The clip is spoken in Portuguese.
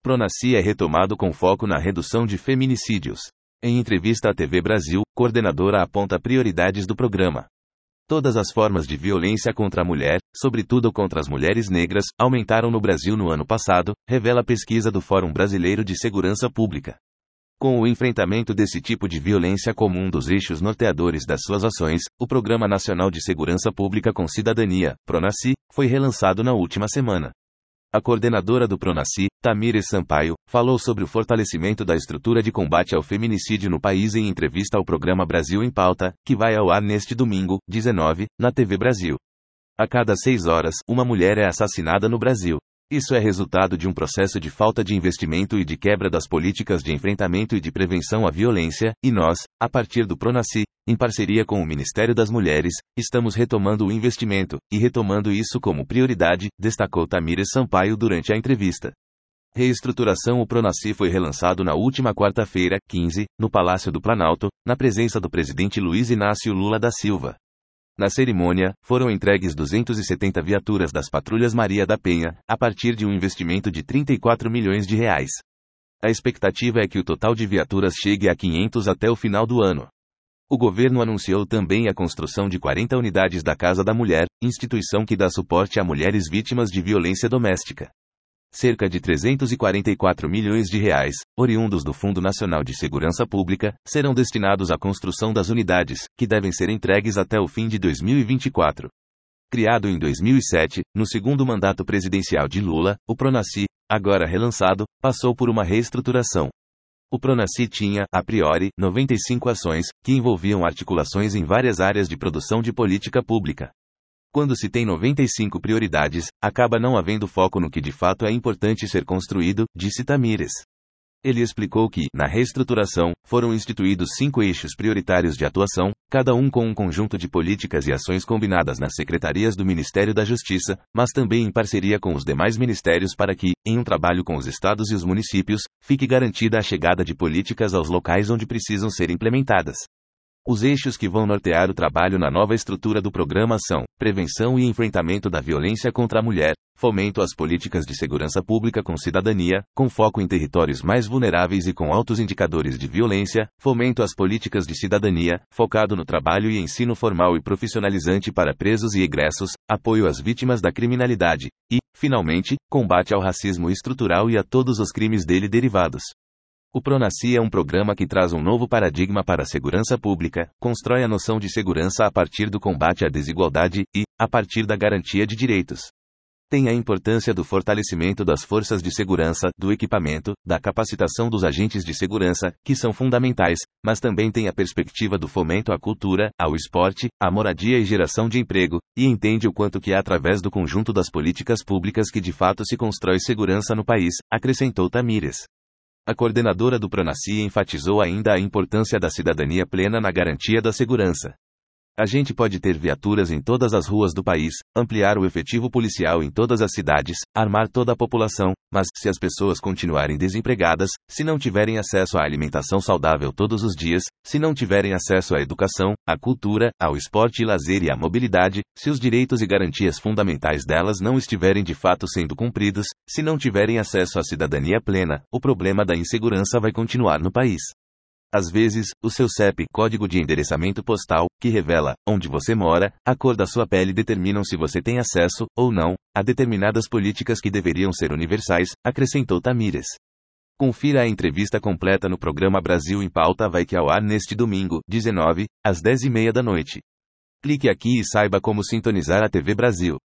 Pronasci é retomado com foco na redução de feminicídios. Em entrevista à TV Brasil, coordenadora aponta prioridades do programa. Todas as formas de violência contra a mulher, sobretudo contra as mulheres negras, aumentaram no Brasil no ano passado, revela a pesquisa do Fórum Brasileiro de Segurança Pública. Com o enfrentamento desse tipo de violência como um dos eixos norteadores das suas ações, o Programa Nacional de Segurança Pública com Cidadania, Pronasci, foi relançado na última semana. A coordenadora do Pronasci, Tamires Sampaio, falou sobre o fortalecimento da estrutura de combate ao feminicídio no país em entrevista ao programa Brasil em Pauta, que vai ao ar neste domingo, 19, na TV Brasil. A cada 6 horas, uma mulher é assassinada no Brasil. Isso é resultado de um processo de falta de investimento e de quebra das políticas de enfrentamento e de prevenção à violência, e nós, a partir do Pronasci, em parceria com o Ministério das Mulheres, estamos retomando o investimento, e retomando isso como prioridade, destacou Tamires Sampaio durante a entrevista. Reestruturação. O Pronasci foi relançado na última quarta-feira, 15, no Palácio do Planalto, na presença do presidente Luiz Inácio Lula da Silva. Na cerimônia, foram entregues 270 viaturas das patrulhas Maria da Penha, a partir de um investimento de R$34 milhões. A expectativa é que o total de viaturas chegue a 500 até o final do ano. O governo anunciou também a construção de 40 unidades da Casa da Mulher, instituição que dá suporte a mulheres vítimas de violência doméstica. Cerca de R$344 milhões, oriundos do Fundo Nacional de Segurança Pública, serão destinados à construção das unidades, que devem ser entregues até o fim de 2024. Criado em 2007, no segundo mandato presidencial de Lula, o Pronasci, agora relançado, passou por uma reestruturação. O Pronasci tinha, a priori, 95 ações, que envolviam articulações em várias áreas de produção de política pública. Quando se tem 95 prioridades, acaba não havendo foco no que de fato é importante ser construído, disse Tamires. Ele explicou que, na reestruturação, foram instituídos 5 eixos prioritários de atuação, cada um com um conjunto de políticas e ações combinadas nas secretarias do Ministério da Justiça, mas também em parceria com os demais ministérios para que, em um trabalho com os estados e os municípios, fique garantida a chegada de políticas aos locais onde precisam ser implementadas. Os eixos que vão nortear o trabalho na nova estrutura do programa são: prevenção e enfrentamento da violência contra a mulher, fomento às políticas de segurança pública com cidadania, com foco em territórios mais vulneráveis e com altos indicadores de violência, fomento às políticas de cidadania, focado no trabalho e ensino formal e profissionalizante para presos e egressos, apoio às vítimas da criminalidade, e, finalmente, combate ao racismo estrutural e a todos os crimes dele derivados. O Pronasci é um programa que traz um novo paradigma para a segurança pública, constrói a noção de segurança a partir do combate à desigualdade e, a partir da garantia de direitos. Tem a importância do fortalecimento das forças de segurança, do equipamento, da capacitação dos agentes de segurança, que são fundamentais, mas também tem a perspectiva do fomento à cultura, ao esporte, à moradia e geração de emprego, e entende o quanto que é através do conjunto das políticas públicas que de fato se constrói segurança no país, acrescentou Tamires. A coordenadora do Pronasci enfatizou ainda a importância da cidadania plena na garantia da segurança. A gente pode ter viaturas em todas as ruas do país, ampliar o efetivo policial em todas as cidades, armar toda a população, mas, se as pessoas continuarem desempregadas, se não tiverem acesso à alimentação saudável todos os dias, se não tiverem acesso à educação, à cultura, ao esporte e lazer e à mobilidade, se os direitos e garantias fundamentais delas não estiverem de fato sendo cumpridos, se não tiverem acesso à cidadania plena, o problema da insegurança vai continuar no país. Às vezes, o seu CEP, código de endereçamento postal, que revela onde você mora, a cor da sua pele determinam se você tem acesso, ou não, a determinadas políticas que deveriam ser universais, acrescentou Tamires. Confira a entrevista completa no programa Brasil em Pauta, vai que ao ar neste domingo, 19, às 10h30 da noite. Clique aqui e saiba como sintonizar a TV Brasil.